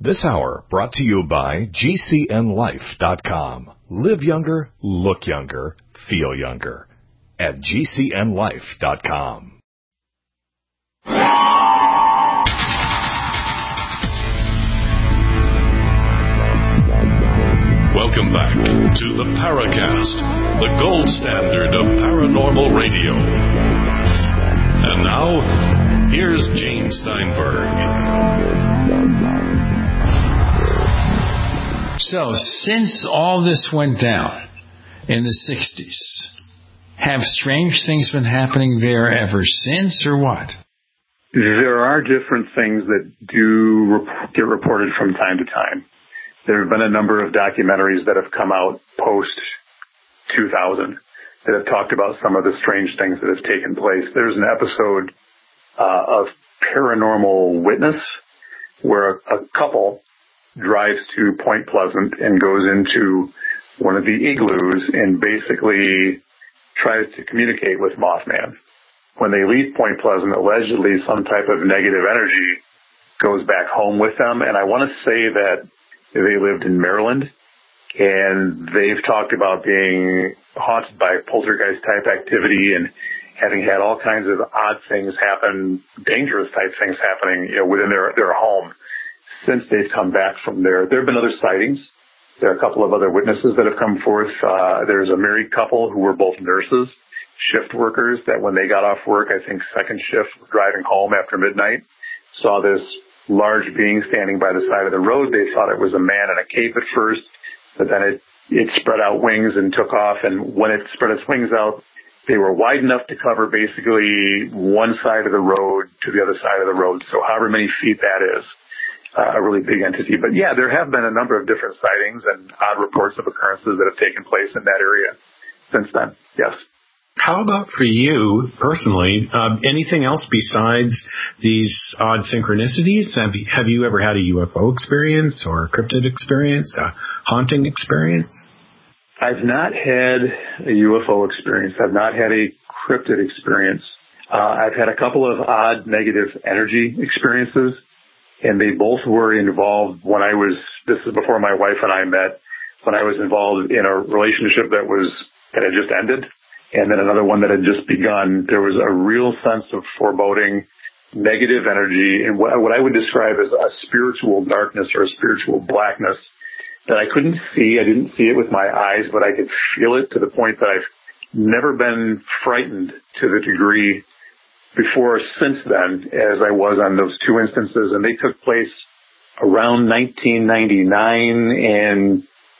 This hour brought to you by GCNlife.com. Live younger, look younger, feel younger. At GCNlife.com. Welcome back to the Paracast, the gold standard of paranormal radio. And now, here's James Steinberg. So, since all this went down in the 60s, have strange things been happening there ever since, or what? There are different things that do get reported from time to time. There have been a number of documentaries that have come out post-2000 that have talked about some of the strange things that have taken place. There's an episode of Paranormal Witness where a couple drives to Point Pleasant and goes into one of the igloos and basically tries to communicate with Mothman. When they leave Point Pleasant, allegedly some type of negative energy goes back home with them. And I want to say that they lived in Maryland, and they've talked about being haunted by poltergeist type activity and having had all kinds of odd things happen, dangerous type things happening, within their home. Since they've come back from there, there have been other sightings. There are a couple of other witnesses that have come forth. There's a married couple who were both nurses, shift workers, that when they got off work, I think second shift, driving home after midnight, saw this large being standing by the side of the road. They thought it was a man in a cape at first, but then it spread out wings and took off. And when it spread its wings out, they were wide enough to cover basically one side of the road to the other side of the road. So however many feet that is. A really big entity. But yeah, there have been a number of different sightings and odd reports of occurrences that have taken place in that area since then. Yes. How about for you personally? Anything else besides these odd synchronicities? Have you ever had a UFO experience or a cryptid experience, a haunting experience? I've not had a UFO experience. I've not had a cryptid experience. I've had a couple of odd negative energy experiences. And they both were involved this is before my wife and I met, when I was involved in a relationship that had just ended, and then another one that had just begun. There was a real sense of foreboding, negative energy, and what I would describe as a spiritual darkness or a spiritual blackness that I couldn't see. I didn't see it with my eyes, but I could feel it to the point that I've never been frightened to the degree before since then as I was on those two instances, and they took place around 1999 and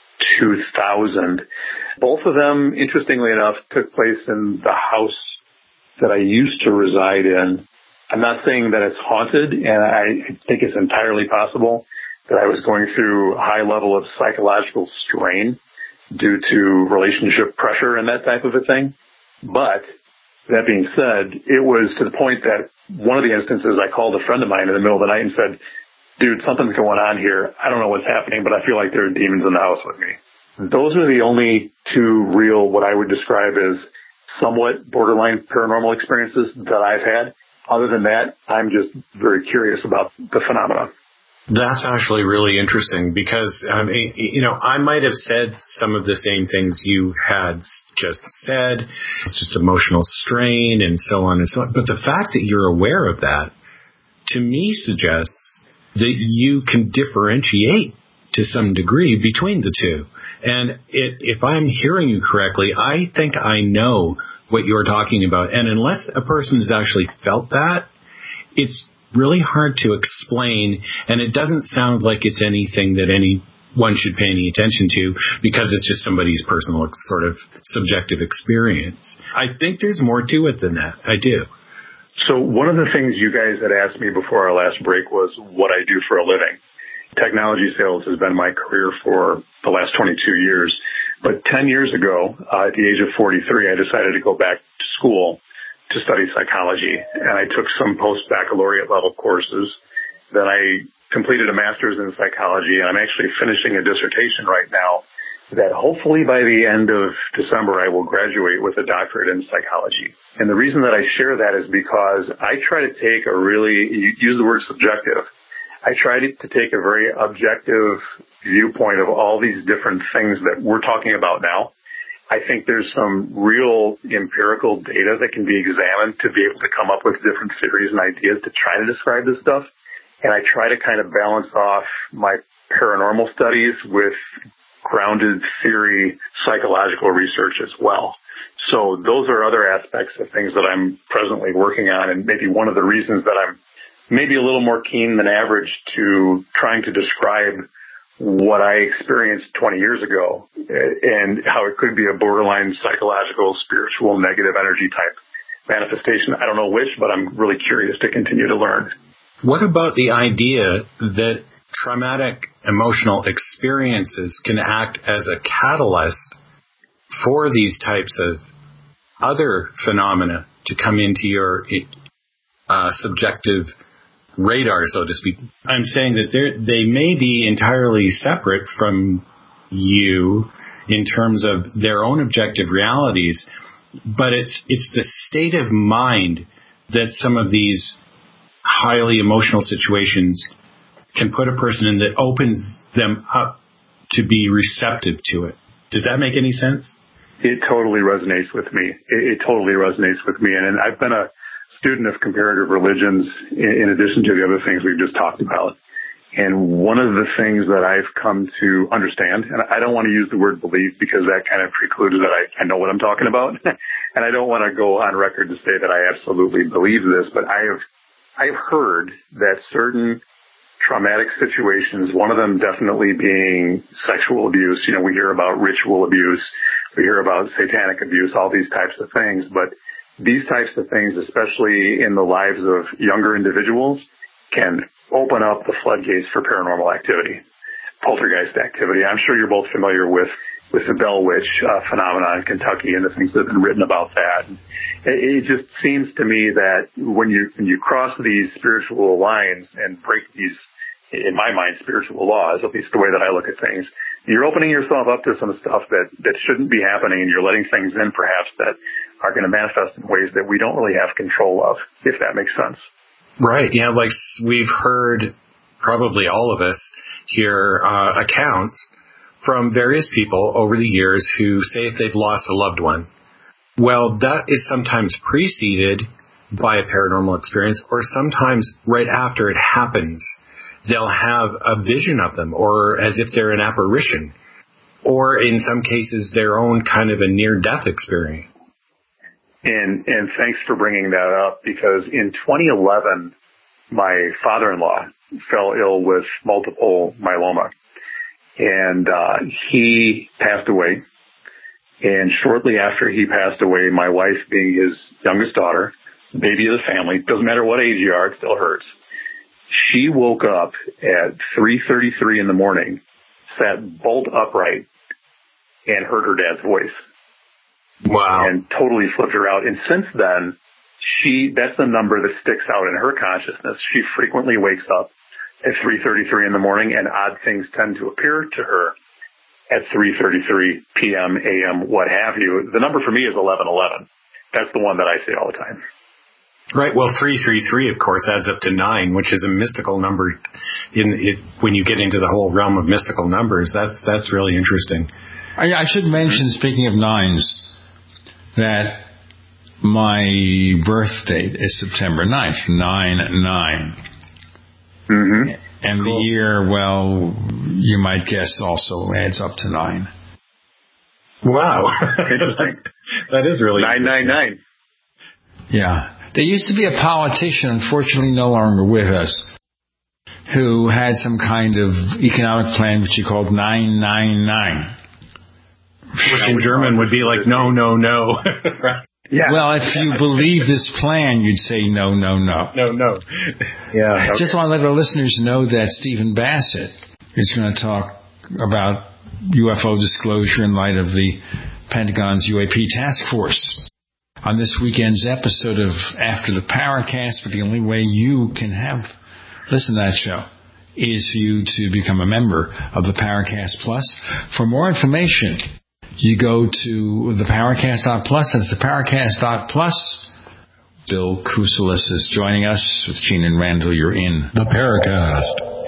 2000. Both of them, interestingly enough, took place in the house that I used to reside in. I'm not saying that it's haunted, and I think it's entirely possible that I was going through a high level of psychological strain due to relationship pressure and that type of a thing. But that being said, it was to the point that one of the instances I called a friend of mine in the middle of the night and said, dude, something's going on here. I don't know what's happening, but I feel like there are demons in the house with me. Those are the only two real, what I would describe as somewhat borderline paranormal experiences that I've had. Other than that, I'm just very curious about the phenomenon. That's actually really interesting because, I might have said some of the same things you had just said. It's just emotional strain and so on and so on. But the fact that you're aware of that, to me, suggests that you can differentiate to some degree between the two. And if I'm hearing you correctly, I think I know what you're talking about. And unless a person has actually felt that, it's really hard to explain, and it doesn't sound like it's anything that anyone should pay any attention to because it's just somebody's personal sort of subjective experience. I think there's more to it than that. I do. So one of the things you guys had asked me before our last break was what I do for a living. Technology sales has been my career for the last 22 years. But 10 years ago, at the age of 43, I decided to go back to school to study psychology, and I took some post-baccalaureate level courses. Then I completed a master's in psychology, and I'm actually finishing a dissertation right now that hopefully by the end of December I will graduate with a doctorate in psychology. And the reason that I share that is because I try to take you use the word subjective. I try to take a very objective viewpoint of all these different things that we're talking about now. I think there's some real empirical data that can be examined to be able to come up with different theories and ideas to try to describe this stuff. And I try to kind of balance off my paranormal studies with grounded theory, psychological research as well. So those are other aspects of things that I'm presently working on, and maybe one of the reasons that I'm maybe a little more keen than average to trying to describe what I experienced 20 years ago and how it could be a borderline psychological, spiritual, negative energy type manifestation. I don't know which, but I'm really curious to continue to learn. What about the idea that traumatic emotional experiences can act as a catalyst for these types of other phenomena to come into your subjective radar, so to speak? I'm saying that they may be entirely separate from you in terms of their own objective realities, but it's the state of mind that some of these highly emotional situations can put a person in that opens them up to be receptive to it. Does that make any sense? It totally resonates with me. It totally resonates with me. And I've been a student of comparative religions in addition to the other things we've just talked about. And one of the things that I've come to understand, and I don't want to use the word believe because that kind of precludes that I know what I'm talking about. And I don't want to go on record to say that I absolutely believe this, but I've heard that certain traumatic situations, one of them definitely being sexual abuse. You know, we hear about ritual abuse. We hear about satanic abuse, all these types of things. But these types of things, especially in the lives of younger individuals, can open up the floodgates for paranormal activity, poltergeist activity. I'm sure you're both familiar with the Bell Witch phenomenon in Kentucky and the things that have been written about that. It just seems to me that when you cross these spiritual lines and break these, in my mind, spiritual laws, at least the way that I look at things, you're opening yourself up to some stuff that shouldn't be happening, and you're letting things in perhaps that are going to manifest in ways that we don't really have control of, if that makes sense. Right. Yeah, like we've heard, probably all of us hear accounts from various people over the years who say if they've lost a loved one, well, that is sometimes preceded by a paranormal experience, or sometimes right after it happens, they'll have a vision of them, or as if they're an apparition, or in some cases their own kind of a near-death experience. And thanks for bringing that up, because in 2011, my father-in-law fell ill with multiple myeloma, and he passed away. And shortly after he passed away, my wife, being his youngest daughter, baby of the family, doesn't matter what age you are, it still hurts. She woke up at 3:33 in the morning, sat bolt upright, and heard her dad's voice. Wow. And totally flipped her out. And since then, that's the number that sticks out in her consciousness. She frequently wakes up at 3:33 in the morning, and odd things tend to appear to her at 3:33 p.m., a.m., what have you. The number for me is 1111. That's the one that I say all the time. Right. Well, 333, of course, adds up to 9, which is a mystical number. When you get into the whole realm of mystical numbers, that's really interesting. I should mention, speaking of nines, that my birth date is September 9th, 9/9. Mm-hmm. And cool. The year, well, you might guess, also adds up to 9. Wow. That is really 999. Yeah. There used to be a politician, unfortunately no longer with us, who had some kind of economic plan which he called 999. Which in German would be like, no, no, no. Yeah. Well, if you believe this plan, you'd say no, no, no. No, no. Yeah. Okay. Just want to let our listeners know that Stephen Bassett is going to talk about UFO disclosure in light of the Pentagon's UAP task force on this weekend's episode of After the Paracast. But the only way you can listen to that show is for you to become a member of the Paracast Plus. For more information, you go to the Paracast.plus. That's the Paracast.plus. Bill Kuselis is joining us with Gene and Randall. You're in the Paracast.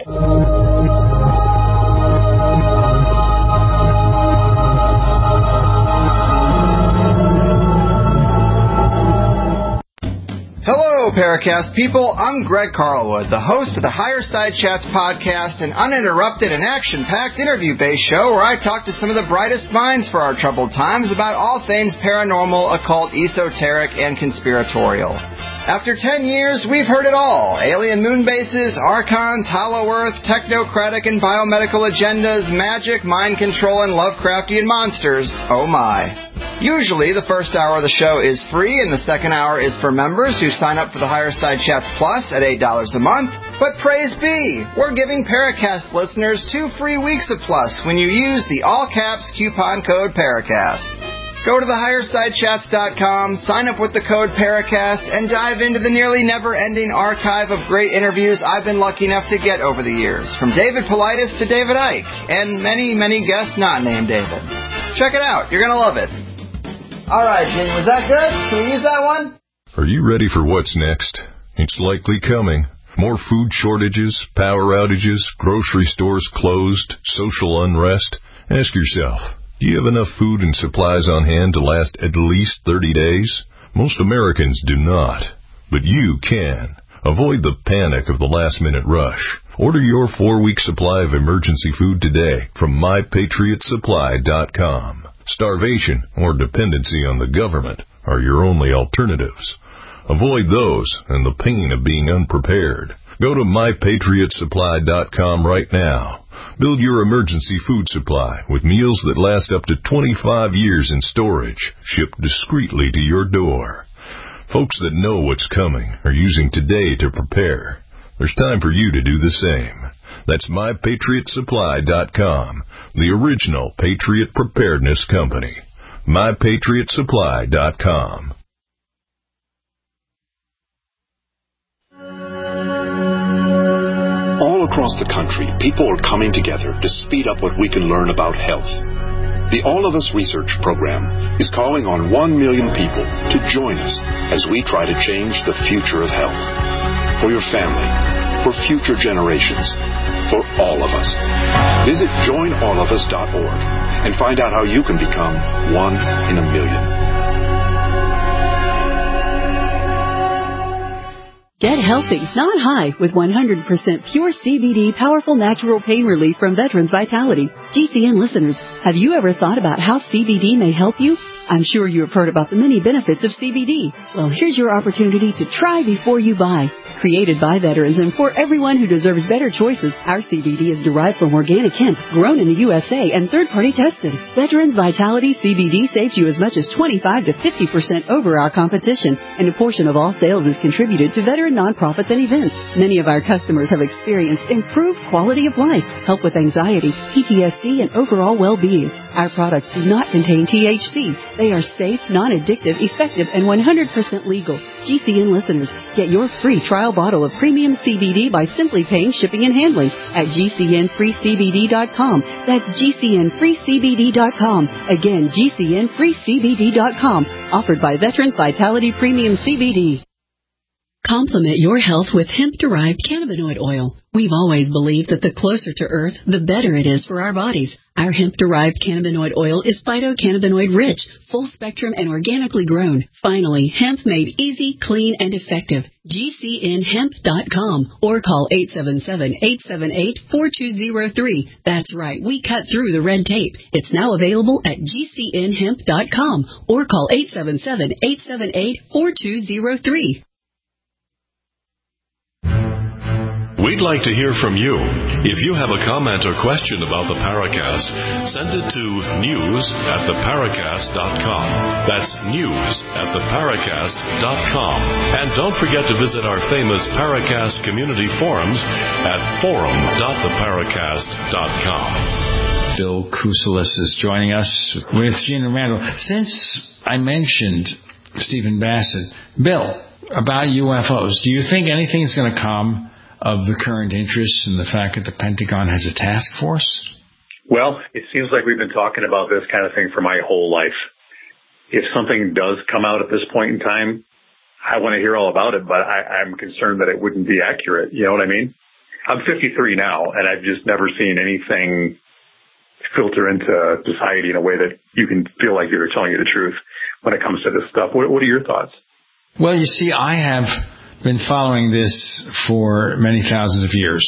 Hello, Paracast people. I'm Greg Carlwood, the host of the Higher Side Chats podcast, an uninterrupted and action-packed interview-based show where I talk to some of the brightest minds for our troubled times about all things paranormal, occult, esoteric, and conspiratorial. After 10 years, we've heard it all. Alien moon bases, archons, hollow earth, technocratic and biomedical agendas, magic, mind control, and Lovecraftian monsters. Oh my. Usually, the first hour of the show is free, and the second hour is for members who sign up for the Higher Side Chats Plus at $8 a month. But praise be, we're giving Paracast listeners 2 free weeks of Plus when you use the all-caps coupon code Paracast. Go to thehighersidechats.com, sign up with the code Paracast, and dive into the nearly never-ending archive of great interviews I've been lucky enough to get over the years, from David Paulides to David Icke, and many, many guests not named David. Check it out. You're going to love it. All right, Gene, was that good? Can we use that one? Are you ready for what's next? It's likely coming. More food shortages, power outages, grocery stores closed, social unrest. Ask yourself, do you have enough food and supplies on hand to last at least 30 days? Most Americans do not, but you can. Avoid the panic of the last-minute rush. Order your 4-week supply of emergency food today from MyPatriotSupply.com. Starvation or dependency on the government are your only alternatives. Avoid those and the pain of being unprepared. Go to MyPatriotSupply.com right now. Build your emergency food supply with meals that last up to 25 years in storage, shipped discreetly to your door. Folks that know what's coming are using today to prepare. There's time for you to do the same. That's MyPatriotSupply.com, the original Patriot Preparedness Company. MyPatriotSupply.com. All across the country, people are coming together to speed up what we can learn about health. The All of Us Research Program is calling on 1 million people to join us as we try to change the future of health. For your family, for future generations, for all of us. Visit joinallofus.org and find out how you can become 1 in a million. Get healthy, not high, with 100% pure CBD powerful natural pain relief from Veterans Vitality. GCN listeners, have you ever thought about how CBD may help you? I'm sure you have heard about the many benefits of CBD. Well, here's your opportunity to try before you buy. Created by veterans and for everyone who deserves better choices, our CBD is derived from organic hemp, grown in the USA and third-party tested. Veterans Vitality CBD saves you as much as 25 to 50% over our competition, and a portion of all sales is contributed to veteran nonprofits and events. Many of our customers have experienced improved quality of life, help with anxiety, PTSD, and overall well-being. Our products do not contain THC. They are safe, non-addictive, effective, and 100% legal. GCN listeners, get your free trial bottle of premium CBD by simply paying shipping and handling at GCNFreeCBD.com. That's GCNFreeCBD.com. Again, GCNFreeCBD.com. Offered by Veterans Vitality Premium CBD. Complement your health with hemp-derived cannabinoid oil. We've always believed that the closer to Earth, the better it is for our bodies. Our hemp-derived cannabinoid oil is phytocannabinoid-rich, full-spectrum, and organically grown. Finally, hemp made easy, clean, and effective. GCNHemp.com or call 877-878-4203. That's right, we cut through the red tape. It's now available at GCNHemp.com or call 877-878-4203. We'd like to hear from you. If you have a comment or question about the Paracast, send it to news@theparacast.com. That's news@theparacast.com. And don't forget to visit our famous Paracast community forums at forum.theparacast.com. Bill Kuselis is joining us with Gene and Randall. Since I mentioned Stephen Bassett, Bill, about UFOs, do you think anything's going to come of the current interest in the fact that the Pentagon has a task force? Well, it seems like we've been talking about this kind of thing for my whole life. If something does come out at this point in time, I want to hear all about it, but I'm concerned that it wouldn't be accurate. You know what I mean? I'm 53 now, and I've just never seen anything filter into society in a way that you can feel like you're telling you the truth when it comes to this stuff. What are your thoughts? Well, you see, I have been following this for many thousands of years.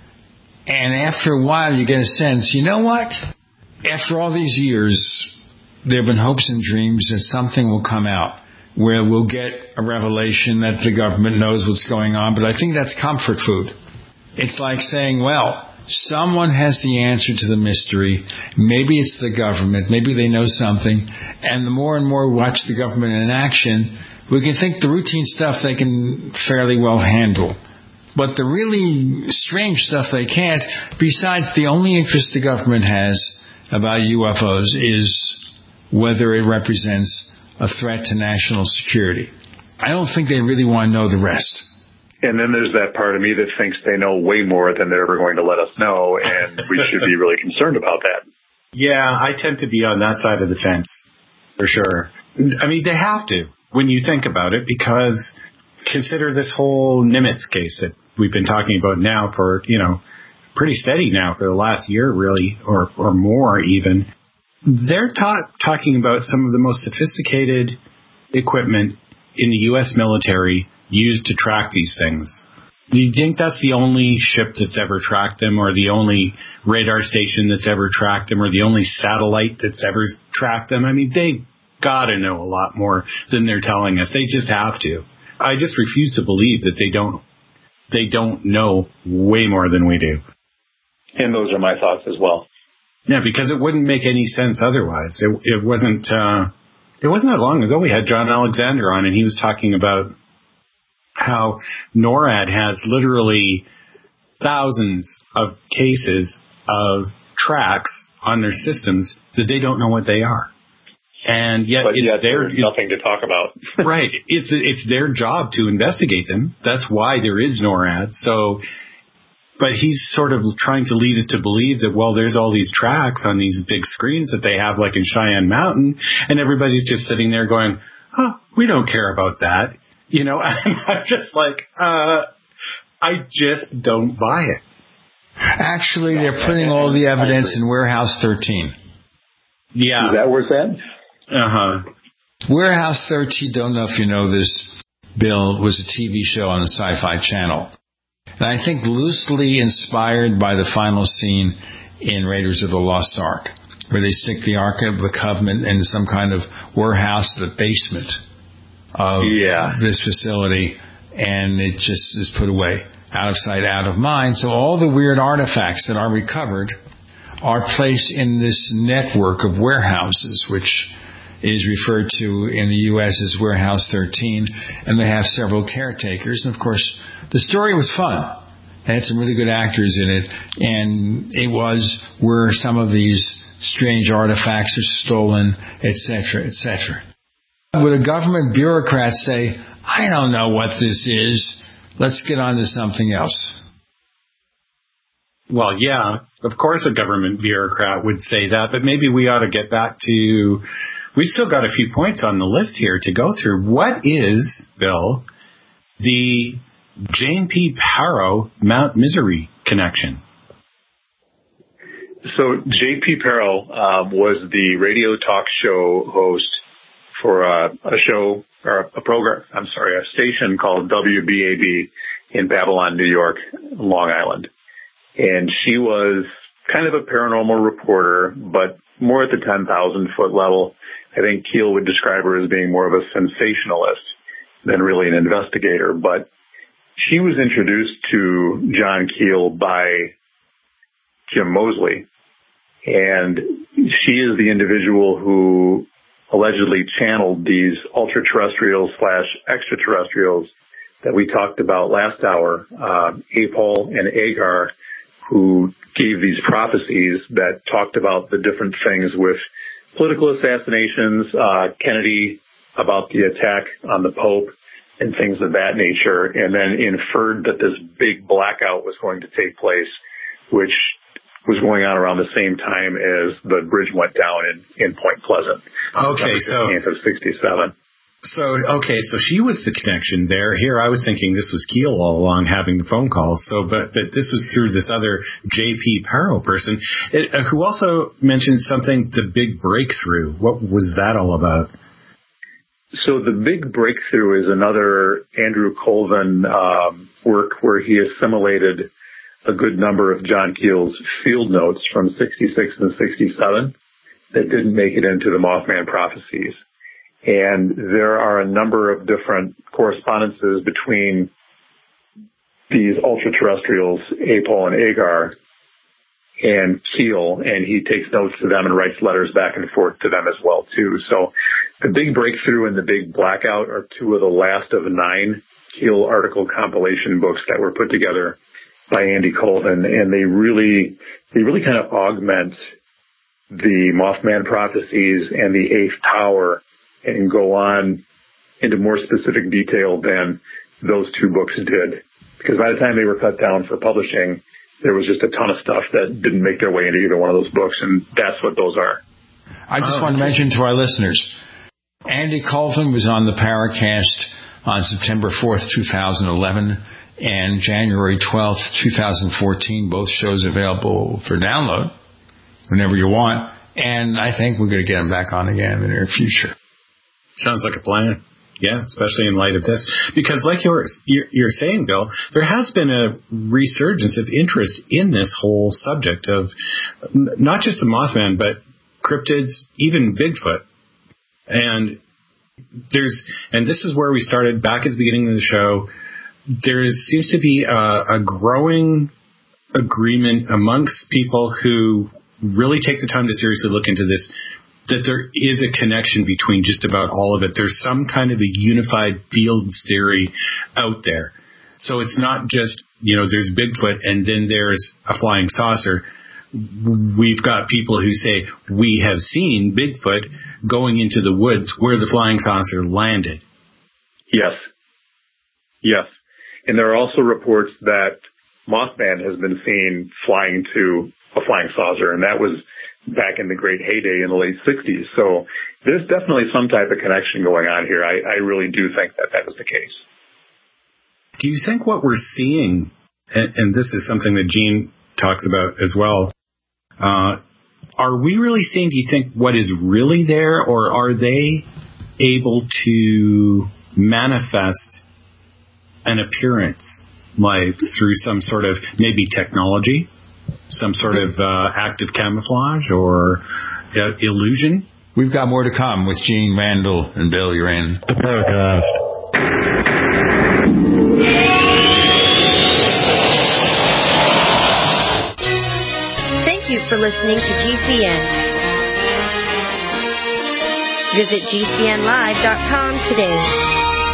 And after a while, you get a sense, you know what? After all these years, there have been hopes and dreams that something will come out where we'll get a revelation that the government knows what's going on. But I think that's comfort food. It's like saying, well, someone has the answer to the mystery. Maybe it's the government. Maybe they know something. And the more and more we watch the government in action, we can think the routine stuff they can fairly well handle. But the really strange stuff they can't, besides the only interest the government has about UFOs is whether it represents a threat to national security. I don't think they really want to know the rest. And then there's that part of me that thinks they know way more than they're ever going to let us know, and we should be really concerned about that. Yeah, I tend to be on that side of the fence, for sure. I mean, they have to, when you think about it, because consider this whole Nimitz case that we've been talking about now for, pretty steady now for the last year, really, or more even. They're talking about some of the most sophisticated equipment in the U.S. military used to track these things. Do you think that's the only ship that's ever tracked them, or the only radar station that's ever tracked them, or the only satellite that's ever tracked them? I mean, they got to know a lot more than they're telling us. They just have to. I just refuse to believe that they don't know way more than we do. And those are my thoughts as well. Yeah, because it wouldn't make any sense otherwise. It wasn't that long ago we had John Alexander on, and he was talking about how NORAD has literally thousands of cases of tracks on their systems that they don't know what they are. And yet there's nothing to talk about. Right. It's their job to investigate them. That's why there is NORAD. So, but he's sort of trying to lead us to believe that, well, there's all these tracks on these big screens that they have, like in Cheyenne Mountain, and everybody's just sitting there going, oh, we don't care about that. And I'm just like, I just don't buy it. Actually, they're putting all the evidence in Warehouse 13. Yeah. Is that where it's at? Uh-huh. Warehouse 13, don't know if you know this, Bill, was a TV show on the Sci-Fi Channel. And I think loosely inspired by the final scene in Raiders of the Lost Ark, where they stick the Ark of the Covenant in some kind of warehouse, the basement of this facility, and it just is put away, out of sight, out of mind. So all the weird artifacts that are recovered are placed in this network of warehouses, which is referred to in the U.S. as Warehouse 13, and they have several caretakers. And, of course, the story was fun. It had some really good actors in it, and it was where some of these strange artifacts are stolen, etc., etc. Would a government bureaucrat say, I don't know what this is, let's get on to something else? Well, yeah, of course a government bureaucrat would say that, but maybe we ought to get back to... We've still got a few points on the list here to go through. What is, Bill, the Jane P. Parrow Mount Misery connection? So J.P. Parrow was the radio talk show host for a station called WBAB in Babylon, New York, Long Island. And she was kind of a paranormal reporter, but more at the 10,000-foot level. I think Keel would describe her as being more of a sensationalist than really an investigator. But she was introduced to John Keel by Jim Moseley. And she is the individual who allegedly channeled these ultra-terrestrials/extraterrestrials that we talked about last hour, Apol and Agar, who gave these prophecies that talked about the different things with political assassinations, Kennedy about the attack on the Pope and things of that nature, and then inferred that this big blackout was going to take place, which was going on around the same time as the bridge went down in Point Pleasant. Okay, so 15th of 67. So she was the connection there. Here, I was thinking this was Keel all along having the phone calls. But this was through this other J.P. Parrow person, who also mentioned something, the big breakthrough. What was that all about? So the big breakthrough is another Andrew Colvin work where he assimilated a good number of John Keel's field notes from 66 and 67 that didn't make it into the Mothman prophecies. And there are a number of different correspondences between these ultra-terrestrials, Apol and Agar, and Keel, and he takes notes to them and writes letters back and forth to them as well, too. So the big breakthrough and the big blackout are two of the last of 9 Keel article compilation books that were put together by Andy Colvin, and they really kind of augment the Mothman prophecies and the Eighth Tower and go on into more specific detail than those 2 books did. Because by the time they were cut down for publishing, there was just a ton of stuff that didn't make their way into either one of those books, and that's what those are. I just want to mention to our listeners, Andy Colvin was on the Paracast on September 4th, 2011, and January 12th, 2014. Both shows available for download whenever you want, and I think we're going to get him back on again in the near future. Sounds like a plan. Yeah, especially in light of this. Because like you're saying, Bill, there has been a resurgence of interest in this whole subject of not just the Mothman, but cryptids, even Bigfoot. And this is where we started back at the beginning of the show. There seems to be a growing agreement amongst people who really take the time to seriously look into this, that there is a connection between just about all of it. There's some kind of a unified fields theory out there. So it's not just, there's Bigfoot and then there's a flying saucer. We've got people who say, we have seen Bigfoot going into the woods where the flying saucer landed. Yes. And there are also reports that Mothman has been seen flying to a flying saucer, and that was back in the great heyday in the late 60s. So there's definitely some type of connection going on here. I really do think that is the case. Do you think what we're seeing, and this is something that Gene talks about as well, are we really seeing, do you think, what is really there, or are they able to manifest an appearance, like through some sort of maybe technology, some sort of active camouflage or illusion? We've got more to come with Gene Randall and Bill Uran. The Paracast. Thank you for listening to GCN. Visit GCNlive.com today.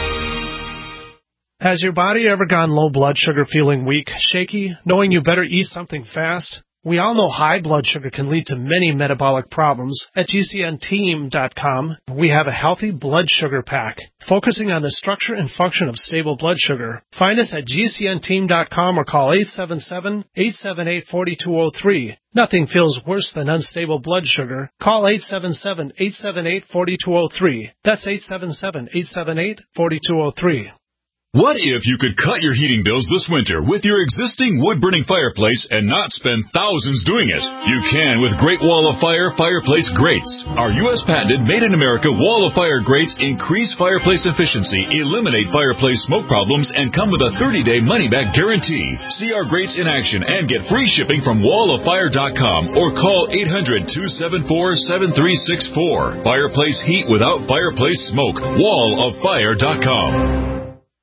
Has your body ever gone low blood sugar, feeling weak, shaky, knowing you better eat something fast? We all know high blood sugar can lead to many metabolic problems. At GCNteam.com, we have a healthy blood sugar pack, focusing on the structure and function of stable blood sugar. Find us at GCNteam.com or call 877-878-4203. Nothing feels worse than unstable blood sugar. Call 877-878-4203. That's 877-878-4203. What if you could cut your heating bills this winter with your existing wood-burning fireplace and not spend thousands doing it? You can with Great Wall of Fire fireplace grates. Our U.S. patented made-in-America Wall of Fire grates increase fireplace efficiency, eliminate fireplace smoke problems, and come with a 30-day money-back guarantee. See our grates in action and get free shipping from walloffire.com or call 800-274-7364. Fireplace heat without fireplace smoke. walloffire.com.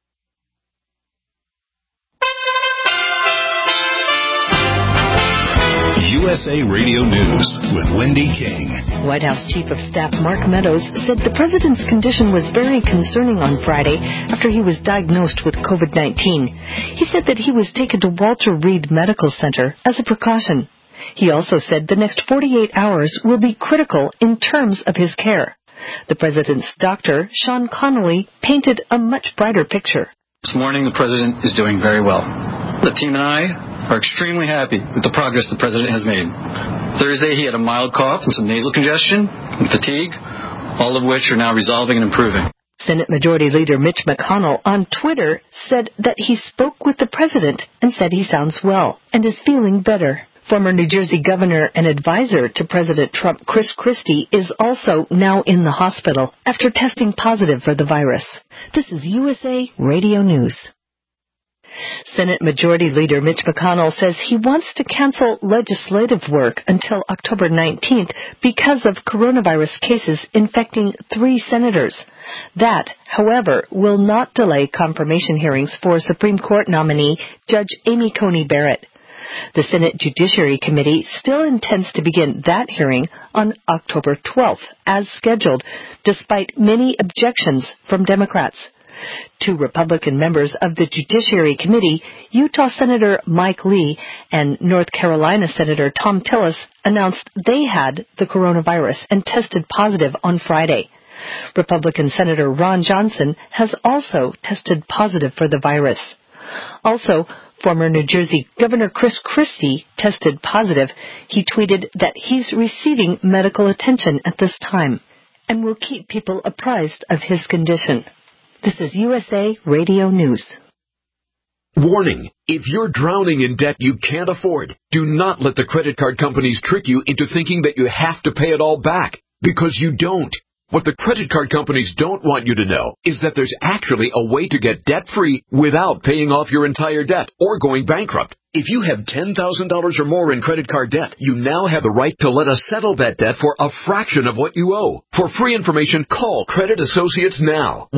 USA Radio News with Wendy King. White House Chief of Staff Mark Meadows said the president's condition was very concerning on Friday after he was diagnosed with COVID-19. He said that he was taken to Walter Reed Medical Center as a precaution. He also said the next 48 hours will be critical in terms of his care. The president's doctor, Sean Connolly, painted a much brighter picture. This morning, the president is doing very well. The team and I are extremely happy with the progress the president has made. Thursday, he had a mild cough and some nasal congestion and fatigue, all of which are now resolving and improving. Senate Majority Leader Mitch McConnell on Twitter said that he spoke with the president and said he sounds well and is feeling better. Former New Jersey governor and advisor to President Trump, Chris Christie, is also now in the hospital after testing positive for the virus. This is USA Radio News. Senate Majority Leader Mitch McConnell says he wants to cancel legislative work until October 19th because of coronavirus cases infecting 3 senators. That, however, will not delay confirmation hearings for Supreme Court nominee Judge Amy Coney Barrett. The Senate Judiciary Committee still intends to begin that hearing on October 12th, as scheduled, despite many objections from Democrats. 2 Republican members of the Judiciary Committee, Utah Senator Mike Lee and North Carolina Senator Thom Tillis, announced they had the coronavirus and tested positive on Friday. Republican Senator Ron Johnson has also tested positive for the virus. Also, former New Jersey Governor Chris Christie tested positive. He tweeted that he's receiving medical attention at this time and will keep people apprised of his condition. This is USA Radio News. Warning. If you're drowning in debt you can't afford, do not let the credit card companies trick you into thinking that you have to pay it all back, because you don't. What the credit card companies don't want you to know is that there's actually a way to get debt-free without paying off your entire debt or going bankrupt. If you have $10,000 or more in credit card debt, you now have the right to let us settle that debt for a fraction of what you owe. For free information, call Credit Associates now.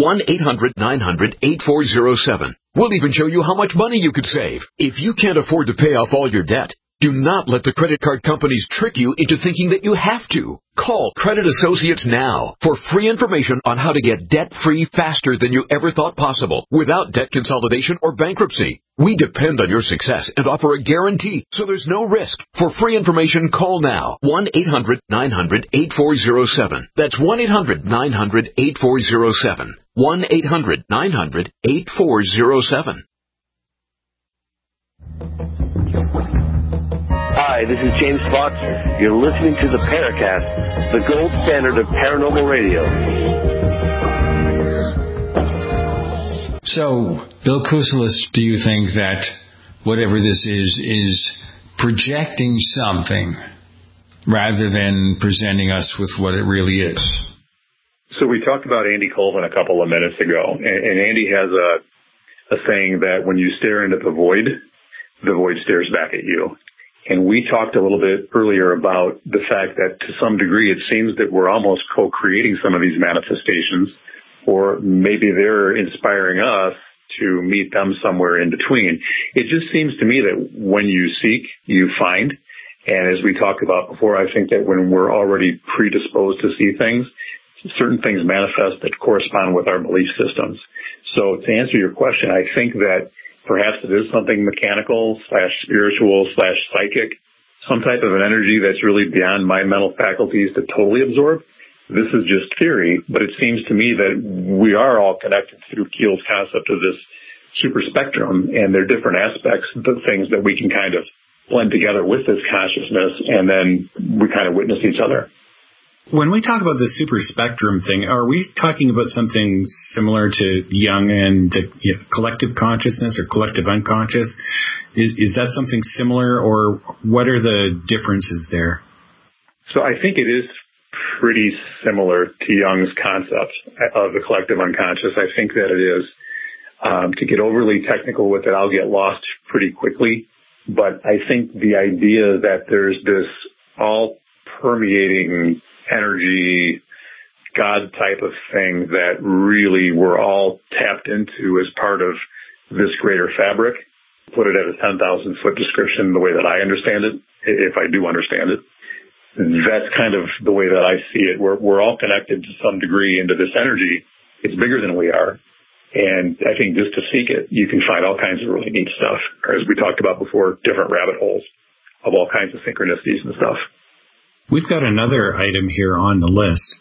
1-800-900-8407. We'll even show you how much money you could save. If you can't afford to pay off all your debt, do not let the credit card companies trick you into thinking that you have to. Call Credit Associates now for free information on how to get debt-free faster than you ever thought possible without debt consolidation or bankruptcy. We depend on your success and offer a guarantee, so there's no risk. For free information, call now. 1-800-900-8407. That's 1-800-900-8407. 1-800-900-8407. Hi, this is James Fox. You're listening to the Paracast, the gold standard of paranormal radio. So, Bill Kuselis, do you think that whatever this is projecting something rather than presenting us with what it really is? So we talked about Andy Colvin a couple of minutes ago, and Andy has a saying that when you stare into the void stares back at you. And we talked a little bit earlier about the fact that to some degree it seems that we're almost co-creating some of these manifestations, or maybe they're inspiring us to meet them somewhere in between. It just seems to me that when you seek, you find. And as we talked about before, I think that when we're already predisposed to see things, certain things manifest that correspond with our belief systems. So to answer your question, I think that perhaps it is something mechanical / spiritual / psychic, some type of an energy that's really beyond my mental faculties to totally absorb. This is just theory, but it seems to me that we are all connected through Keel's concept of this super spectrum, and there are different aspects of the things that we can kind of blend together with this consciousness, and then we kind of witness each other. When we talk about the super spectrum thing, are we talking about something similar to Jung and collective consciousness or collective unconscious? Is that something similar, or what are the differences there? So I think it is pretty similar to Jung's concept of the collective unconscious. I think that it is. To get overly technical with it, I'll get lost pretty quickly. But I think the idea that there's this all-permeating energy, God type of thing that really we're all tapped into as part of this greater fabric. Put it at a 10,000-foot description, the way that I understand it, if I do understand it. That's kind of the way that I see it. We're all connected to some degree into this energy. It's bigger than we are. And I think just to seek it, you can find all kinds of really neat stuff. Or as we talked about before, different rabbit holes of all kinds of synchronicities and stuff. We've got another item here on the list.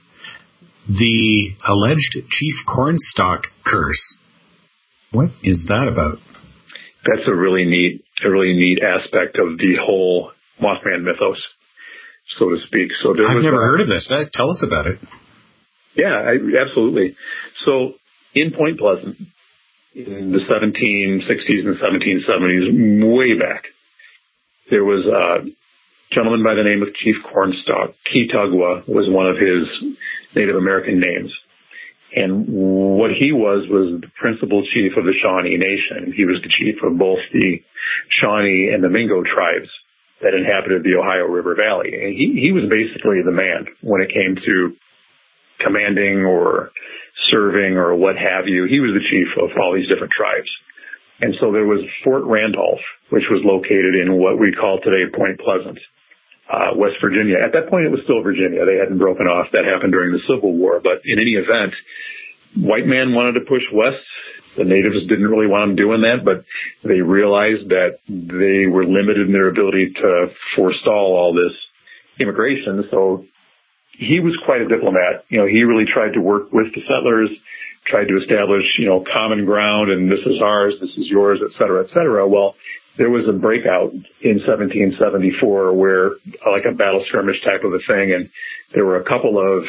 The alleged Chief Cornstalk curse. What is that about? That's a really neat aspect of the whole Mothman mythos, so to speak. So I've never heard of this. Tell us about it. Yeah, absolutely. So in Point Pleasant, in the 1760s and 1770s, way back, there was a gentleman by the name of Chief Cornstalk. Keetugwa was one of his Native American names. And what he was the principal chief of the Shawnee Nation. He was the chief of both the Shawnee and the Mingo tribes that inhabited the Ohio River Valley. And he was basically the man when it came to commanding or serving or what have you. He was the chief of all these different tribes. And so there was Fort Randolph, which was located in what we call today Point Pleasant, West Virginia. At that point, it was still Virginia. They hadn't broken off. That happened during the Civil War. But in any event, white man wanted to push west. The natives didn't really want them doing that, but they realized that they were limited in their ability to forestall all this immigration. So he was quite a diplomat. He really tried to work with the settlers, tried to establish, common ground, and this is ours, this is yours, et cetera, et cetera. Well, there was a breakout in 1774 where, like a battle skirmish type of a thing, and there were a couple of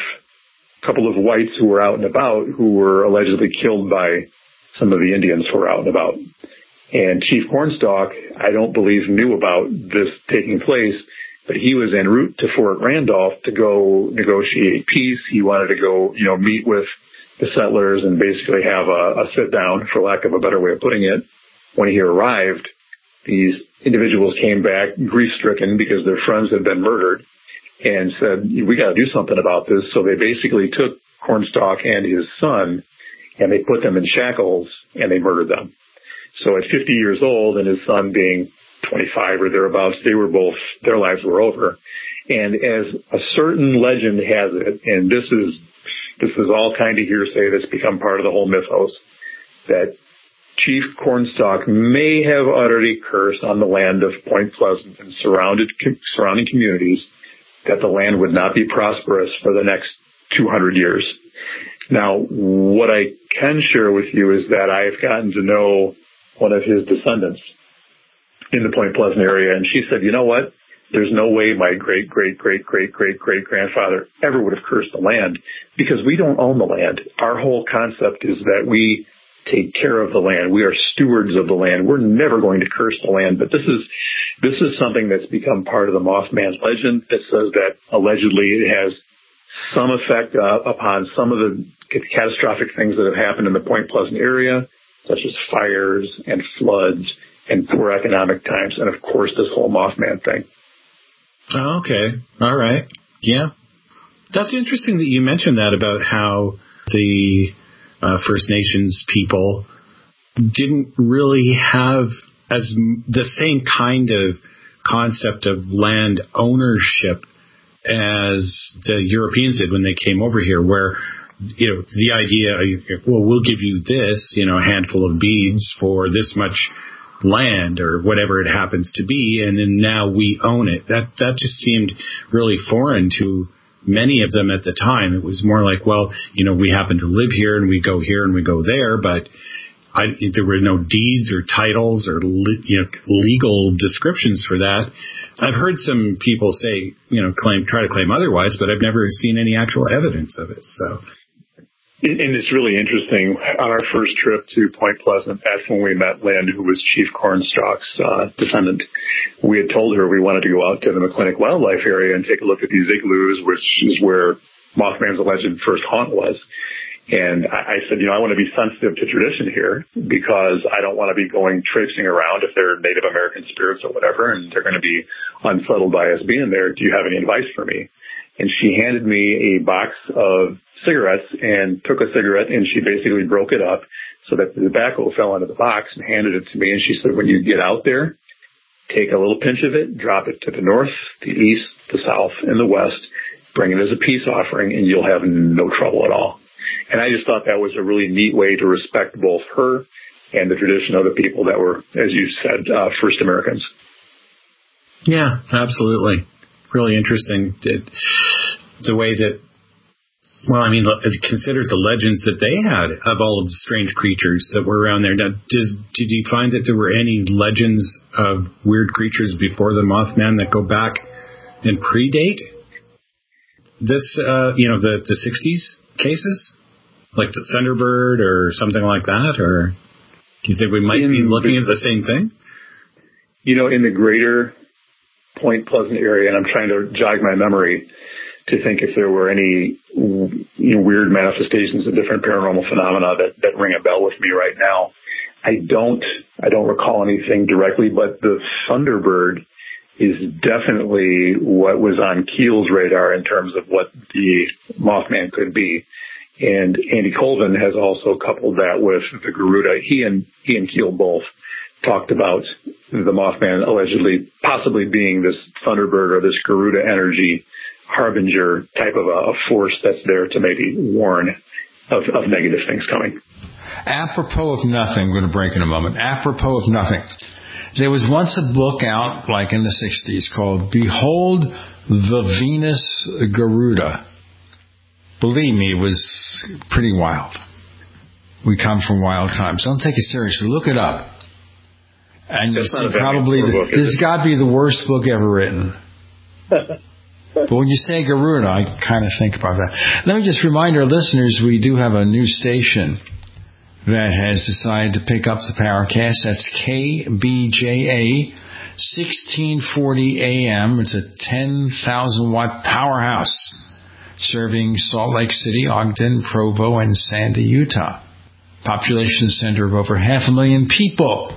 whites who were out and about who were allegedly killed by some of the Indians who were out and about. And Chief Cornstalk, I don't believe, knew about this taking place, but he was en route to Fort Randolph to go negotiate peace. He wanted to go, meet with the settlers and basically have a sit down, for lack of a better way of putting it. When he arrived, these individuals came back grief-stricken because their friends had been murdered and said, we got to do something about this. So they basically took Cornstalk and his son and they put them in shackles and they murdered them. So at 50 years old and his son being 25 or thereabouts, their lives were over. And as a certain legend has it, and this is all kind of hearsay that's become part of the whole mythos, that Chief Cornstalk may have uttered a curse on the land of Point Pleasant and surrounding communities that the land would not be prosperous for the next 200 years. Now, what I can share with you is that I've gotten to know one of his descendants in the Point Pleasant area, and she said, you know what? There's no way my great-great-great-great-great-great-grandfather ever would have cursed the land because we don't own the land. Our whole concept is that we take care of the land. We are stewards of the land. We're never going to curse the land. But this is something that's become part of the Mothman legend that says that allegedly it has some effect upon some of the catastrophic things that have happened in the Point Pleasant area, such as fires and floods and poor economic times, and of course this whole Mothman thing. Oh, okay. All right. Yeah. That's interesting that you mentioned that about how the First Nations people didn't really have the same kind of concept of land ownership as the Europeans did when they came over here, where, the idea, well, we'll give you this, a handful of beads for this much land or whatever it happens to be, and then now we own it. That just seemed really foreign to many of them at the time. It was more like, well, we happen to live here and we go here and we go there, but there were no deeds or titles or legal descriptions for that. I've heard some people say, try to claim otherwise, but I've never seen any actual evidence of it. So. And it's really interesting. On our first trip to Point Pleasant, that's when we met Lynn, who was Chief Cornstalk's descendant. We had told her we wanted to go out to the McClintock Wildlife Area and take a look at these igloos, which is where Mothman's alleged first haunt was. And I said, I want to be sensitive to tradition here because I don't want to be going traipsing around if they're Native American spirits or whatever, and they're going to be unsettled by us being there. Do you have any advice for me? And she handed me a box of cigarettes and took a cigarette, and she basically broke it up so that the tobacco fell into the box and handed it to me. And she said, when you get out there, take a little pinch of it, drop it to the north, the east, the south, and the west, bring it as a peace offering, and you'll have no trouble at all. And I just thought that was a really neat way to respect both her and the tradition of the people that were, as you said, first Americans. Yeah, absolutely. Really interesting. The way that, consider the legends that they had of all of the strange creatures that were around there. Now, did you find that there were any legends of weird creatures before the Mothman that go back and predate this, the 60s? cases? Like the Thunderbird or something like that? Or do you think we might be looking at the same thing? In the greater Point Pleasant area, and I'm trying to jog my memory to think if there were any weird manifestations of different paranormal phenomena that ring a bell with me right now. I don't recall anything directly, but the Thunderbird is definitely what was on Keel's radar in terms of what the Mothman could be. And Andy Colvin has also coupled that with the Garuda. He and Keel both talked about the Mothman allegedly possibly being this Thunderbird or this Garuda energy harbinger type of a force that's there to maybe warn of negative things coming. Apropos of nothing, I'm going to break in a moment. Apropos of nothing. There was once a book out, like in the 60s, called Behold the Venus Garuda. Believe me, it was pretty wild. We come from wild times. Don't take it seriously. Look it up. And you'll see probably this has got to be the worst book ever written. But when you say Garuda, I kind of think about that. Let me just remind our listeners we do have a new station that has decided to pick up the Paracast. That's KBJA 1640 AM. It's a 10,000 watt powerhouse serving Salt Lake City, Ogden, Provo, and Sandy, Utah. Population center of over 500,000 people.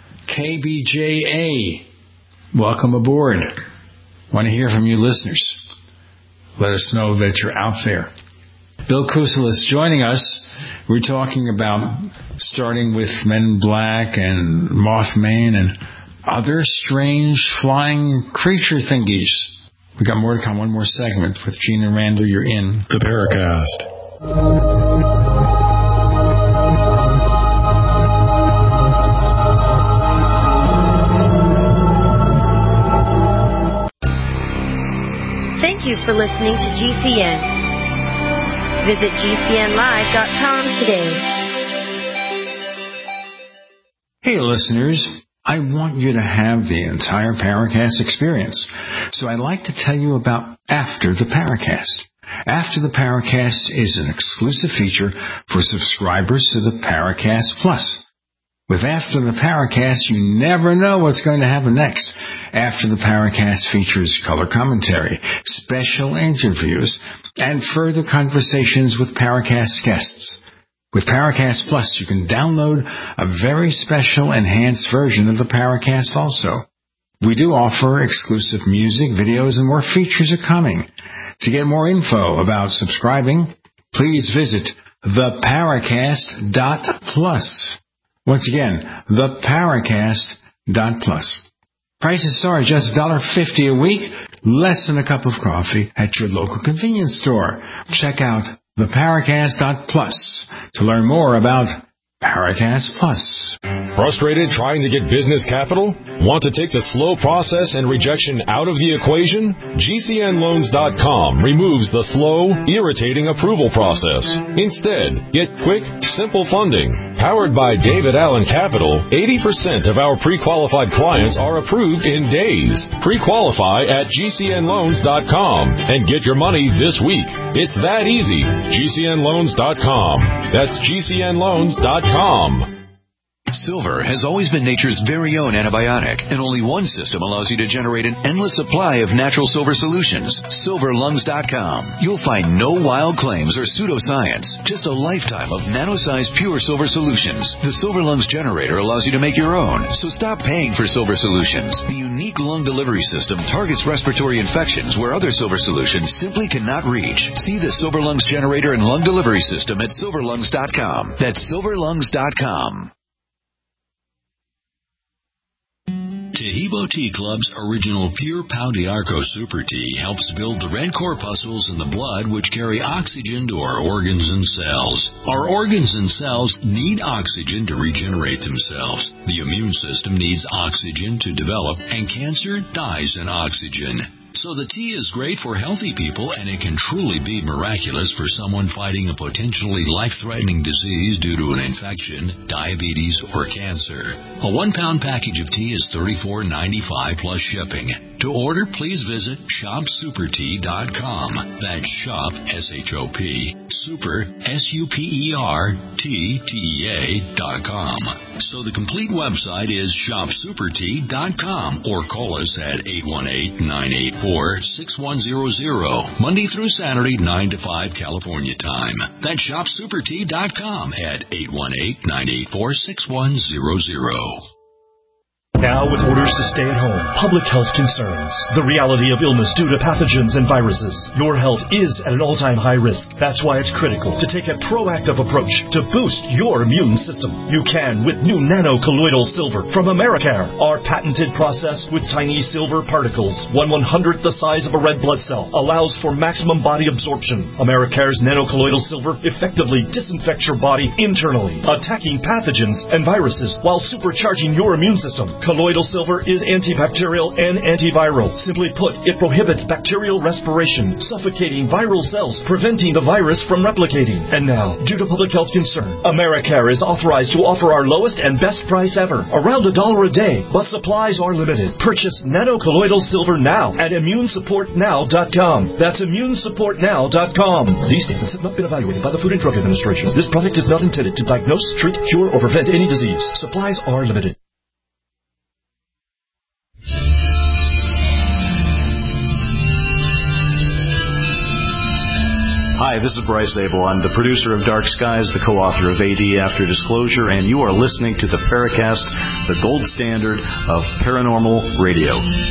KBJA. Welcome aboard. Want to hear from you listeners. Let us know that you're out there. Bill Kusel is joining us. We're talking about starting with Men in Black and Mothman and other strange flying creature thingies. We got more to come. One more segment with Gene and Randall. You're in the Paracast. Thank you for listening to GCN. Visit GCNlive.com today. Hey, listeners. I want you to have the entire Paracast experience. So I'd like to tell you about After the Paracast. After the Paracast is an exclusive feature for subscribers to the Paracast Plus. With After the Paracast, you never know what's going to happen next. After the Paracast features color commentary, special interviews, and further conversations with Paracast guests. With Paracast Plus, you can download a very special enhanced version of the Paracast also. We do offer exclusive music, videos, and more features are coming. To get more info about subscribing, please visit theparacast.plus. Once again, theparacast.plus. Prices are just $1.50 a week, less than a cup of coffee at your local convenience store. Check out theparacast.plus to learn more about Paracast Plus. Frustrated trying to get business capital? Want to take the slow process and rejection out of the equation? GCNloans.com removes the slow, irritating approval process. Instead, get quick, simple funding. Powered by David Allen Capital, 80% of our pre-qualified clients are approved in days. Pre-qualify at GCNloans.com and get your money this week. It's that easy. GCNloans.com. That's GCNloans.com. Silver has always been nature's very own antibiotic, and only one system allows you to generate an endless supply of natural silver solutions. SilverLungs.com. You'll find no wild claims or pseudoscience, just a lifetime of nano-sized pure silver solutions. The Silver Lungs generator allows you to make your own, so stop paying for silver solutions. The unique lung delivery system targets respiratory infections where other silver solutions simply cannot reach. See the Silver Lungs generator and lung delivery system at SilverLungs.com. That's SilverLungs.com. Tahibo Tea Club's original Pure Pau d'Arco Super Tea helps build the red corpuscles in the blood which carry oxygen to our organs and cells. Our organs and cells need oxygen to regenerate themselves. The immune system needs oxygen to develop, and cancer dies in oxygen. So the tea is great for healthy people, and it can truly be miraculous for someone fighting a potentially life-threatening disease due to an infection, diabetes, or cancer. A 1-pound package of tea is $34.95 plus shipping. To order, please visit shopsupertea.com. That's shop, S-H-O-P, super, SUPERTTEA.com. So the complete website is shopsupertea.com, or call us at 818-984-6100, Monday through Saturday, 9 to 5 California time. That's shopsupertea.com at 818-984-6100. Now with orders to stay at home, public health concerns, the reality of illness due to pathogens and viruses, your health is at an all-time high risk. That's why it's critical to take a proactive approach to boost your immune system. You can with new nano-colloidal silver from Americare. Our patented process with tiny silver particles, 1/100th the size of a red blood cell, allows for maximum body absorption. Americare's nano-colloidal silver effectively disinfects your body internally, attacking pathogens and viruses while supercharging your immune system. Colloidal silver is antibacterial and antiviral. Simply put, it prohibits bacterial respiration, suffocating viral cells, preventing the virus from replicating. And now, due to public health concern, Americare is authorized to offer our lowest and best price ever, around $1 a day, but supplies are limited. Purchase nano-colloidal silver now at immunesupportnow.com. That's immunesupportnow.com. These statements have not been evaluated by the Food and Drug Administration. This product is not intended to diagnose, treat, cure, or prevent any disease. Supplies are limited. Hi, this is Bryce Abel. I'm the producer of Dark Skies, the co-author of AD After Disclosure, and you are listening to the Paracast, the gold standard of paranormal radio.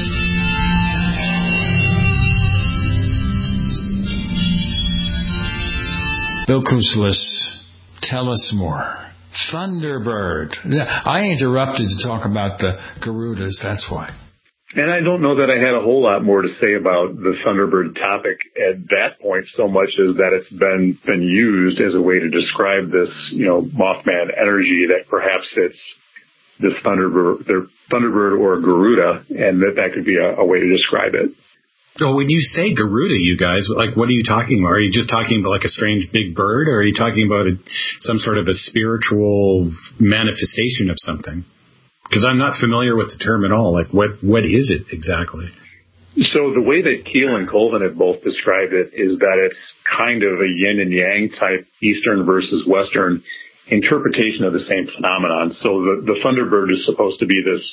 Bill Kouzlis, tell us more. Thunderbird. I interrupted to talk about the Garudas, that's why. And I don't know that I had a whole lot more to say about the Thunderbird topic at that point, so much as that it's been used as a way to describe this, Mothman energy, that perhaps it's this Thunderbird or Garuda, and that could be a way to describe it. So when you say Garuda, you guys, like, what are you talking about? Are you just talking about like a strange big bird, or are you talking about some sort of a spiritual manifestation of something? Because I'm not familiar with the term at all. Like, what is it exactly? So the way that Keel and Colvin have both described it is that it's kind of a yin and yang type Eastern versus Western interpretation of the same phenomenon. So the Thunderbird is supposed to be this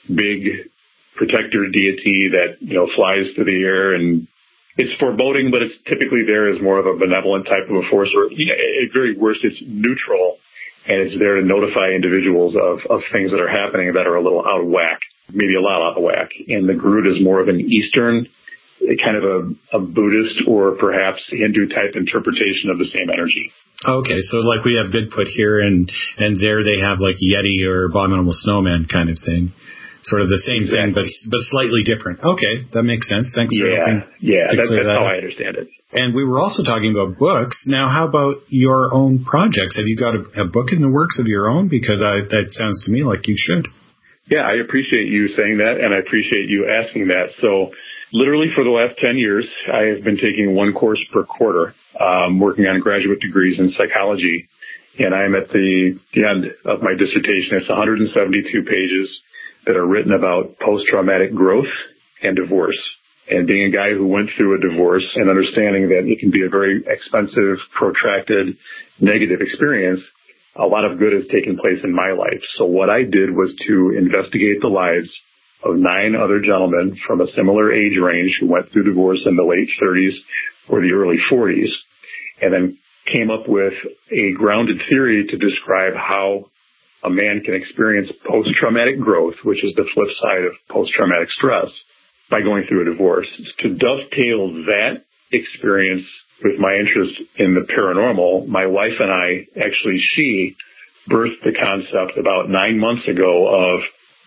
big protector deity that, flies through the air, and it's foreboding, but it's typically there as more of a benevolent type of a force, or at very worst, it's neutral. And it's there to notify individuals of things that are happening that are a little out of whack, maybe a lot out of whack. And the Garuda is more of an Eastern, kind of a Buddhist or perhaps Hindu type interpretation of the same energy. Okay, so like we have Bigfoot here, and there they have like Yeti or Abominable Snowman kind of thing. Sort of the same thing, but slightly different. Okay, that makes sense. Thanks for helping. Yeah, that's how I understand it. And we were also talking about books. Now, how about your own projects? Have you got a book in the works of your own? Because that sounds to me like you should. Yeah, I appreciate you saying that, and I appreciate you asking that. So literally for the last 10 years, I have been taking one course per quarter, working on graduate degrees in psychology. And I'm at the end of my dissertation. It's 172 pages that are written about post-traumatic growth and divorce. And being a guy who went through a divorce and understanding that it can be a very expensive, protracted, negative experience, a lot of good has taken place in my life. So what I did was to investigate the lives of 9 other gentlemen from a similar age range who went through divorce in the late 30s or the early 40s, and then came up with a grounded theory to describe how a man can experience post-traumatic growth, which is the flip side of post-traumatic stress, by going through a divorce. To dovetail that experience with my interest in the paranormal, my wife and I, she birthed the concept about 9 months ago of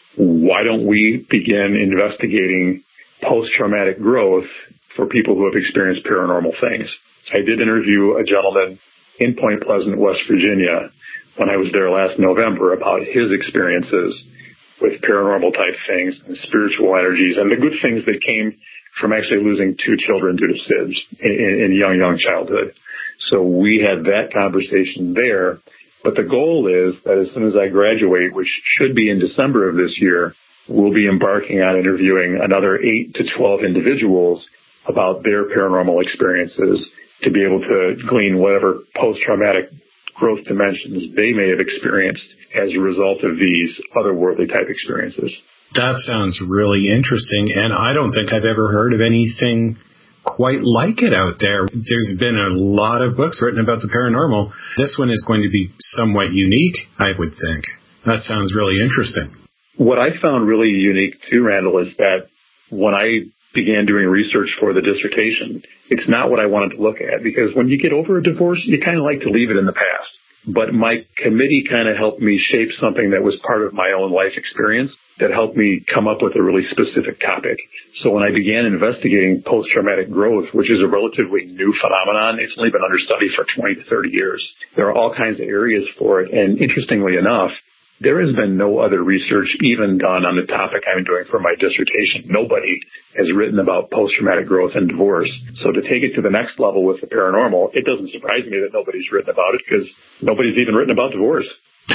why don't we begin investigating post-traumatic growth for people who have experienced paranormal things. I did interview a gentleman in Point Pleasant, West Virginia, when I was there last November, about his experiences with paranormal type things and spiritual energies and the good things that came from actually losing 2 children due to SIDS in young childhood. So we had that conversation there. But the goal is that as soon as I graduate, which should be in December of this year, we'll be embarking on interviewing another 8 to 12 individuals about their paranormal experiences to be able to glean whatever post-traumatic growth dimensions they may have experienced as a result of these otherworldly type experiences. That sounds really interesting, and I don't think I've ever heard of anything quite like it out there. There's been a lot of books written about the paranormal. This one is going to be somewhat unique, I would think. That sounds really interesting. What I found really unique too, Randall, is that when I began doing research for the dissertation, it's not what I wanted to look at, because when you get over a divorce, you kind of like to leave it in the past. But my committee kind of helped me shape something that was part of my own life experience that helped me come up with a really specific topic. So when I began investigating post-traumatic growth, which is a relatively new phenomenon, it's only been under study for 20 to 30 years. There are all kinds of areas for it. And interestingly enough, there has been no other research even done on the topic I'm doing for my dissertation. Nobody has written about post-traumatic growth and divorce. So to take it to the next level with the paranormal, it doesn't surprise me that nobody's written about it, because nobody's even written about divorce.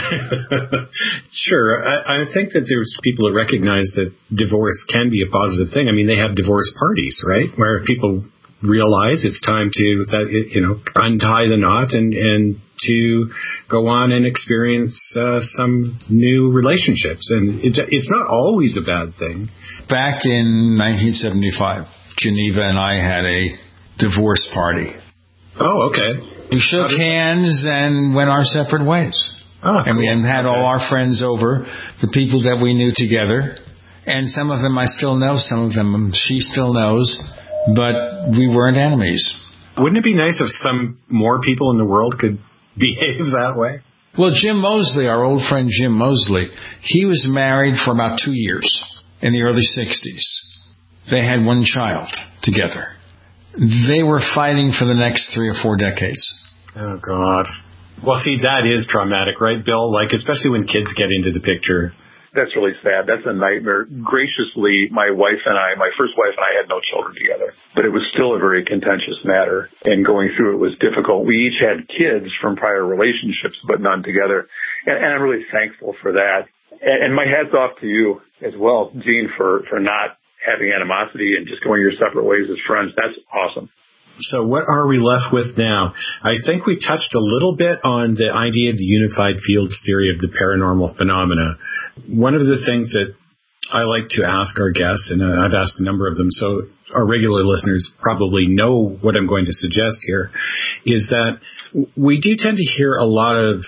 Sure. I think that there's people that recognize that divorce can be a positive thing. I mean, they have divorce parties, right, where people realize it's time to, untie the knot and to go on and experience some new relationships. And it's not always a bad thing. Back in 1975, Geneva and I had a divorce party. Oh, okay. We shook hands and went our separate ways. Oh, and we had all our friends over, the people that we knew together. And some of them I still know, some of them she still knows, but we weren't enemies. Wouldn't it be nice if some more people in the world could behave that way? Well, Jim Mosley, our old friend Jim Mosley, he was married for about 2 years in the early 60s. They had one child together. They were fighting for the next 3 or 4 decades. Oh, God. Well, see, that is traumatic, right, Bill? Like, especially when kids get into the picture. That's really sad. That's a nightmare. Graciously, my first wife and I had no children together, but it was still a very contentious matter, and going through it was difficult. We each had kids from prior relationships, but none together, and I'm really thankful for that. And my hat's off to you as well, Gene, for not having animosity and just going your separate ways as friends. That's awesome. So what are we left with now? I think we touched a little bit on the idea of the unified fields theory of the paranormal phenomena. One of the things that I like to ask our guests, and I've asked a number of them, so our regular listeners probably know what I'm going to suggest here, is that we do tend to hear a lot of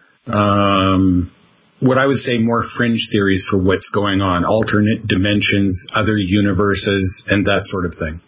what I would say more fringe theories for what's going on, alternate dimensions, other universes, and that sort of thing.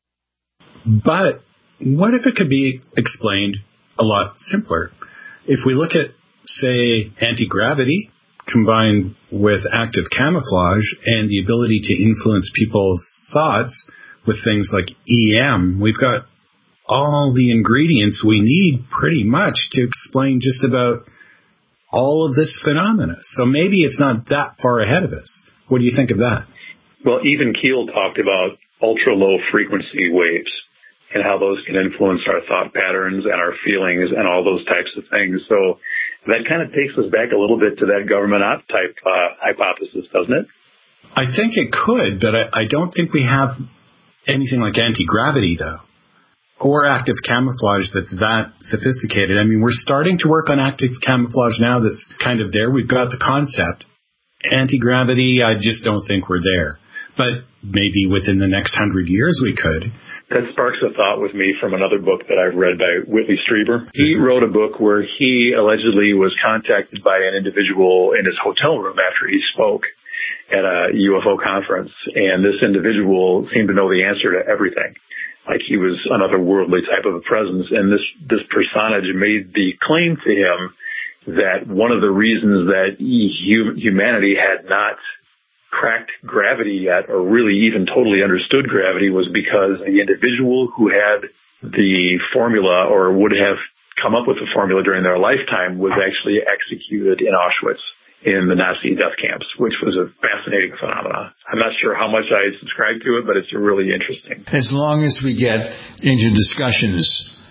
But what if it could be explained a lot simpler? If we look at, say, anti-gravity combined with active camouflage and the ability to influence people's thoughts with things like EM, we've got all the ingredients we need pretty much to explain just about all of this phenomena. So maybe it's not that far ahead of us. What do you think of that? Well, even Keel talked about ultra-low frequency waves and how those can influence our thought patterns and our feelings and all those types of things. So that kind of takes us back a little bit to that government op type hypothesis, doesn't it? I think it could, but I don't think we have anything like anti-gravity, though, or active camouflage that's that sophisticated. I mean, we're starting to work on active camouflage now that's kind of there. We've got the concept. Anti-gravity, I just don't think we're there. But maybe within the next 100 years we could. That sparks a thought with me from another book that I've read by Whitley Strieber. He wrote a book where he allegedly was contacted by an individual in his hotel room after he spoke at a UFO conference. And this individual seemed to know the answer to everything. Like he was an otherworldly type of a presence. And this personage made the claim to him that one of the reasons that humanity had not cracked gravity yet, or really even totally understood gravity, was because the individual who had the formula or would have come up with the formula during their lifetime was actually executed in Auschwitz in the Nazi death camps, which was a fascinating phenomenon. I'm not sure how much I subscribe to it, but it's really interesting. As long as we get into discussions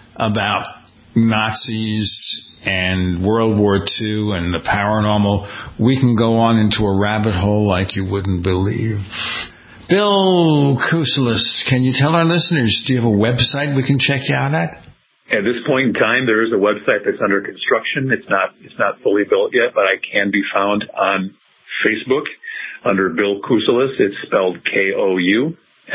about Nazis and World War II and the paranormal, we can go on into a rabbit hole like you wouldn't believe. Bill Kousoulis, can you tell our listeners, do you have a website we can check you out at? At this point in time, there is a website that's under construction. It's not fully built yet, but I can be found on Facebook under Bill Kousoulis. It's spelled Kousoulas.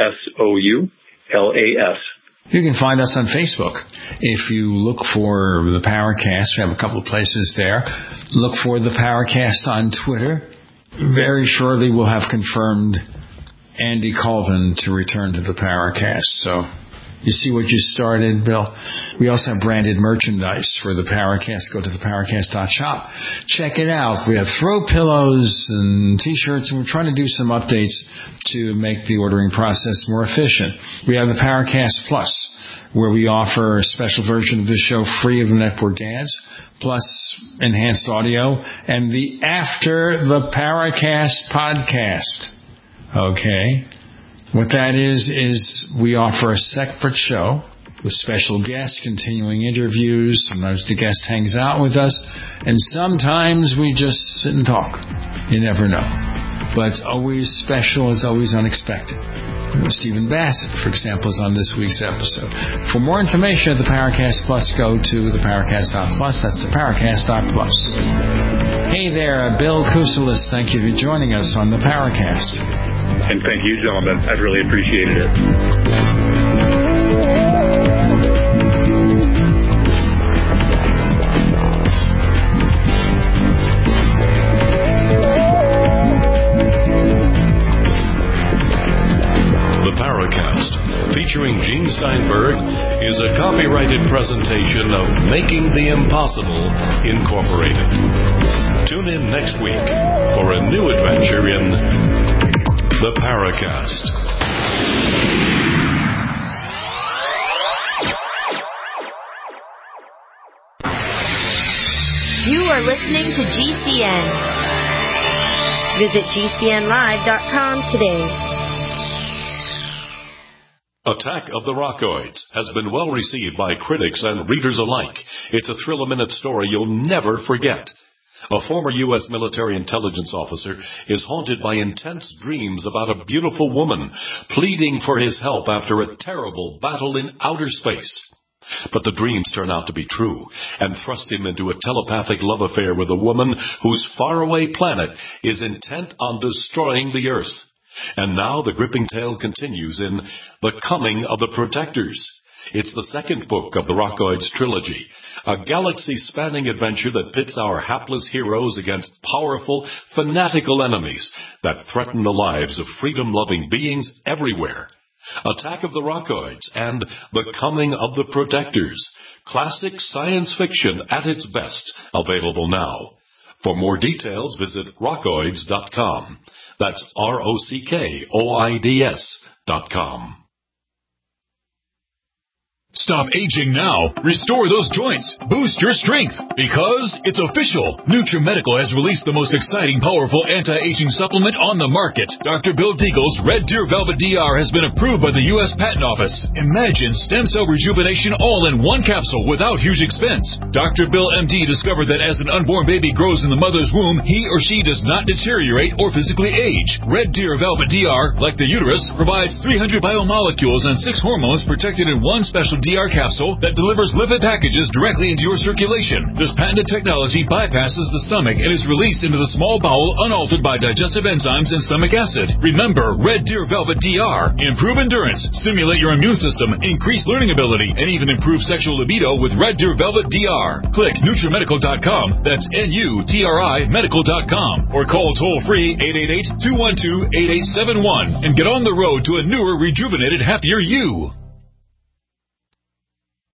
You can find us on Facebook. If you look for the Paracast, we have a couple of places there. Look for the Paracast on Twitter. Very shortly we'll have confirmed Andy Colvin to return to the Paracast. So you see what you started, Bill? We also have branded merchandise for the Paracast. Go to the Paracast.shop. Check it out. We have throw pillows and T-shirts, and we're trying to do some updates to make the ordering process more efficient. We have the Paracast Plus, where we offer a special version of this show free of the network ads, plus enhanced audio, and the After the Paracast podcast. Okay. What that is we offer a separate show with special guests, continuing interviews. Sometimes the guest hangs out with us, and sometimes we just sit and talk. You never know. But it's always special. It's always unexpected. Stephen Bassett, for example, is on this week's episode. For more information at the Paracast Plus, go to the Paracast.plus. That's the Paracast.plus. Hey there, Bill Kousoulis. Thank you for joining us on the Paracast. And thank you, gentlemen. I've really appreciated it. Featuring Gene Steinberg is a copyrighted presentation of Making the Impossible Incorporated. Tune in next week for a new adventure in the Paracast. You are listening to GCN. Visit GCNlive.com today. Attack of the Rockoids has been well received by critics and readers alike. It's a thrill-a-minute story you'll never forget. A former U.S. military intelligence officer is haunted by intense dreams about a beautiful woman pleading for his help after a terrible battle in outer space. But the dreams turn out to be true and thrust him into a telepathic love affair with a woman whose faraway planet is intent on destroying the Earth. And now the gripping tale continues in The Coming of the Protectors. It's the second book of the Rockoids trilogy, a galaxy-spanning adventure that pits our hapless heroes against powerful, fanatical enemies that threaten the lives of freedom-loving beings everywhere. Attack of the Rockoids and The Coming of the Protectors. Classic science fiction at its best, available now. For more details, visit rockoids.com. That's ROCKOIDS.com. Stop aging now. Restore those joints. Boost your strength. Because it's official. NutriMedical has released the most exciting, powerful anti-aging supplement on the market. Dr. Bill Deagle's Red Deer Velvet DR has been approved by the U.S. Patent Office. Imagine stem cell rejuvenation all in one capsule without huge expense. Dr. Bill MD discovered that as an unborn baby grows in the mother's womb, he or she does not deteriorate or physically age. Red Deer Velvet DR, like the uterus, provides 300 biomolecules and 6 hormones protected in one special DR capsule that delivers lipid packages directly into your circulation. This patented technology bypasses the stomach and is released into the small bowel unaltered by digestive enzymes and stomach acid. Remember, Red Deer Velvet DR. Improve endurance, stimulate your immune system, increase learning ability, and even improve sexual libido with Red Deer Velvet DR. Click NutriMedical.com. That's NUTRI Medical.com. Or call toll-free 888-212-8871 and get on the road to a newer, rejuvenated, happier you.